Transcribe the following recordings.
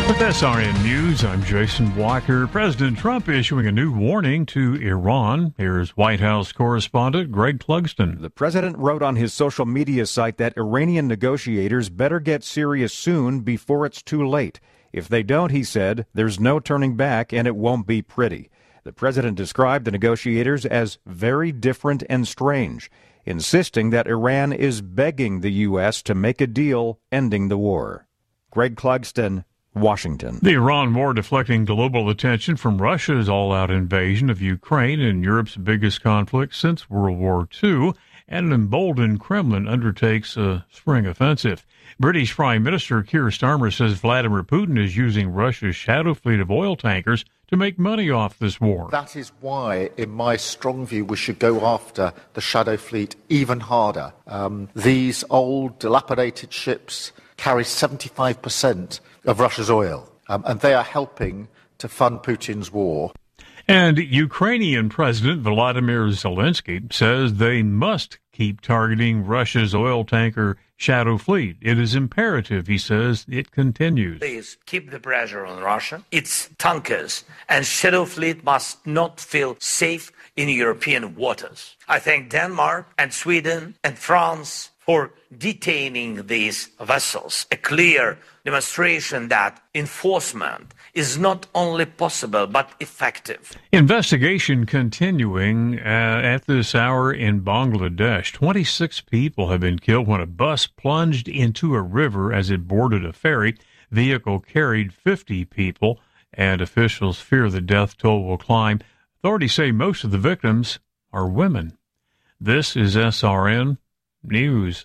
With SRN News, I'm Jason Walker. President Trump issuing a new warning to Iran. Here's White House correspondent Greg Clugston. The president wrote on his social media site that Iranian negotiators better get serious soon before it's too late. If they don't, he said, there's no turning back and it won't be pretty. The president described the negotiators as very different and strange, insisting that Iran is begging the U.S. to make a deal ending the war. Greg Clugston, Washington. The Iran war deflecting global attention from Russia's all-out invasion of Ukraine in Europe's biggest conflict since World War II, and an emboldened Kremlin undertakes a spring offensive. British Prime Minister Keir Starmer says Vladimir Putin is using Russia's shadow fleet of oil tankers to make money off this war. That is why, in my strong view, we should go after the shadow fleet even harder. These old, dilapidated ships carry 75% of Russia's oil, and they are helping to fund Putin's war. And Ukrainian President Volodymyr Zelensky says they must keep targeting Russia's oil tanker shadow fleet. It is imperative, he says. It continues. Please keep the pressure on Russia. Its tankers and shadow fleet must not feel safe in European waters. I thank Denmark and Sweden and France for detaining these vessels, a clear demonstration that enforcement is not only possible but effective. Investigation continuing at this hour in Bangladesh. 26 people have been killed when a bus plunged into a river as it boarded a ferry. Vehicle carried 50 people, and officials fear the death toll will climb. Authorities say most of the victims are women. This is SRN News.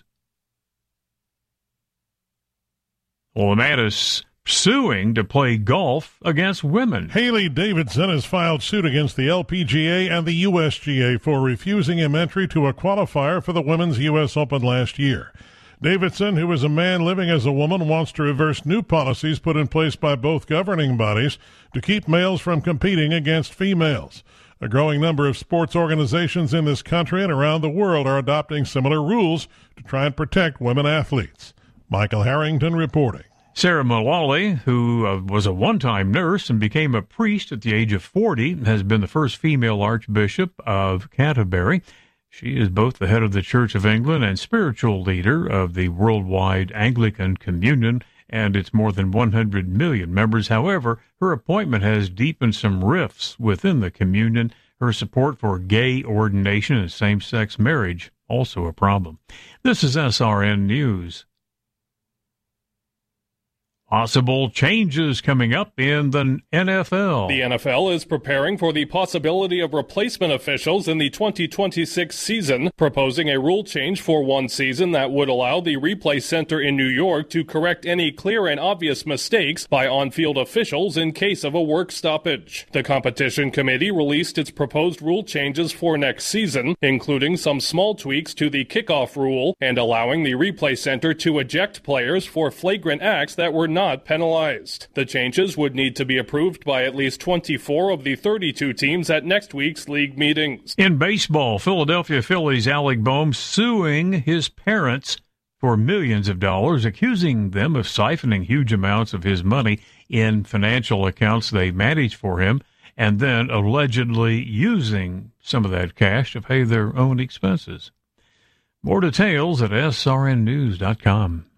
Well, a man is suing to play golf against women. Haley Davidson has filed suit against the LPGA and the USGA for refusing him entry to a qualifier for the Women's U.S. Open last year. Davidson, who is a man living as a woman, wants to reverse new policies put in place by both governing bodies to keep males from competing against females. A growing number of sports organizations in this country and around the world are adopting similar rules to try and protect women athletes. Michael Harrington reporting. Sarah Mullally, who was a one-time nurse and became a priest at the age of 40, has been the first female Archbishop of Canterbury. She is both the head of the Church of England and spiritual leader of the worldwide Anglican Communion and its more than 100 million members. However, her appointment has deepened some rifts within the communion. Her support for gay ordination and same-sex marriage also a problem. This is SRN News. Possible changes coming up in the NFL. The NFL is preparing for the possibility of replacement officials in the 2026 season, proposing a rule change for one season that would allow the replay center in New York to correct any clear and obvious mistakes by on-field officials in case of a work stoppage. The competition committee released its proposed rule changes for next season, including some small tweaks to the kickoff rule and allowing the replay center to eject players for flagrant acts that were not penalized. The changes would need to be approved by at least 24 of the 32 teams at next week's league meetings. In baseball, Philadelphia Phillies' Alec Bohm suing his parents for millions of dollars, accusing them of siphoning huge amounts of his money in financial accounts they managed for him, and then allegedly using some of that cash to pay their own expenses. More details at srnnews.com.